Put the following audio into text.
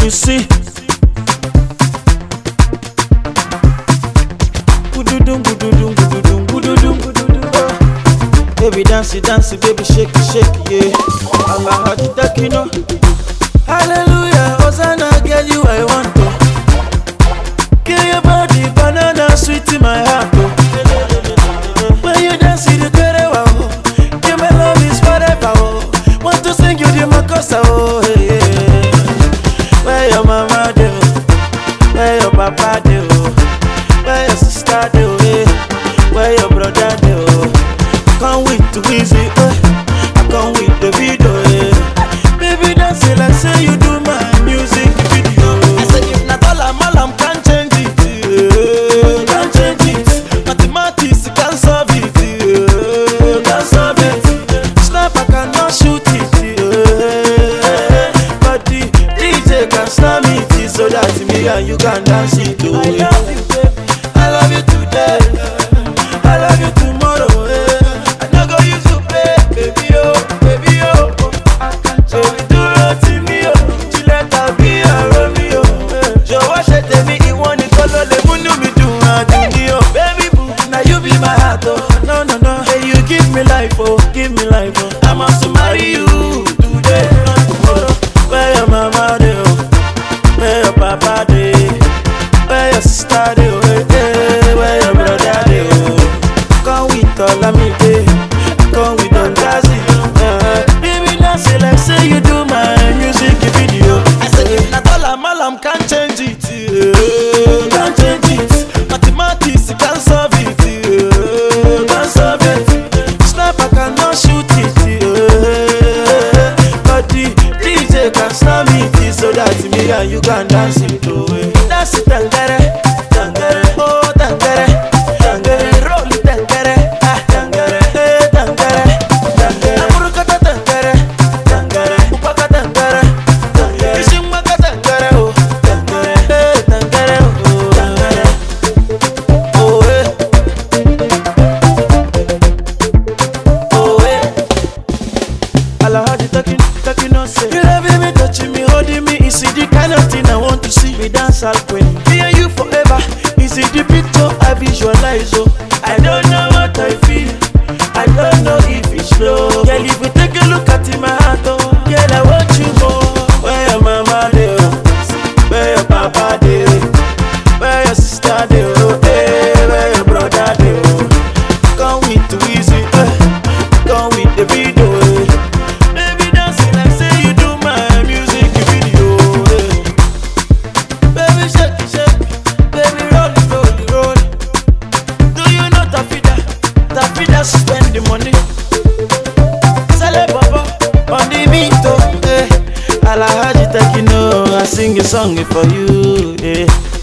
You see, gududum, gududum, gududum, gududum, gududum. Baby dance, dance, baby shake, shake, yeah. Allah had the kino. Hallelujah, Hosanna, girl, you I want to. Give your body banana sweet in my heart, oh. When you dance, you do it, wow. Give my love is forever, oh. Want to sing you the makosa, oh, hey, yeah. Where your mama do? Where your papa do? Where your sister do? Where your brother do? Can't wait to visit, I can't wait the video, baby dance it like say you do my music video. I say if not all I'm can't change it, can't change it. Mathematics can't solve it, can't solve it. Sniper cannot shoot it, but the DJ can slam it, so that me and you can dance it. I love you, baby. I love you today. I love you tomorrow. I no go use you play, baby oh, baby oh. So we do roti mi oh, Chileta be a Romeo. Jọ̀wọ́ ṣe tèmi ìwọ nìkan ló lè múnú mi dùn àdùnní oh. Baby boo, now you be my heart oh. No no no, hey you give me life oh, give me life oh. I must marry you today, not tomorrow. Where your mama dey oh, where your papa dey, where your sister dey oh, hey, where your brother dey oh. Come with Olamide, come with Don Jazzy. Baby dance it like say you do my music video. I say if not all I'm can't change it, can't change it. Mathematics can't solve it, can't solve it. Sniper cannot shoot it, but the DJ can slam it, so that me and you can dance it away. Dance it, tangere, tangere, oh tangere, tangere, roll it, tangere, ah tangere, hey tangere, tangere, amurukata tangere, tangere, upaka tangere, tangere, ishimaka tangere, oh tangere, hey tangere, oh tangere, oh hey, oh hey. Allah had it talking no say. You loving me, touching me, holding me. Is it the kind of thing I want to see? We dance all queen. Me and you forever. Is it the picture I visualize? Oh, I don't know what I feel. I don't know if it's slow. Girl, if we take a look at my heart, oh, girl, I want you more. Where your mama dey? Where your papa dey? Where your sister dey? Hey, where your brother dey? Come with the easy, come with the video. Baby dancing like say you do my music video. Baby shake it, shake it. Baby roll it, roll it, roll it. Do you know Tafida? Tafida spend the money. Sell it, papa, on the beat, oh, eh. Alhaji Tekino, I sing a song for you, eh.